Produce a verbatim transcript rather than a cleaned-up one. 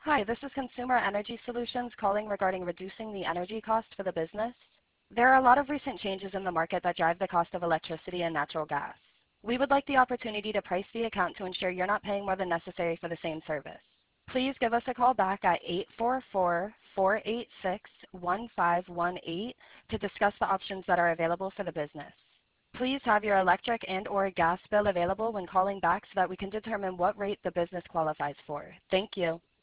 Hi, this is Consumer Energy Solutions calling regarding reducing the energy cost for the business. There are a lot of recent changes in the market that drive the cost of electricity and natural gas. We would like the opportunity to price the account to ensure you're not paying more than necessary for the same service. Please give us a call back at eight four four, four eight six, one five one eight to discuss the options that are available for the business. Please have your electric and or gas bill available when calling back so that we can determine what rate the business qualifies for. Thank you.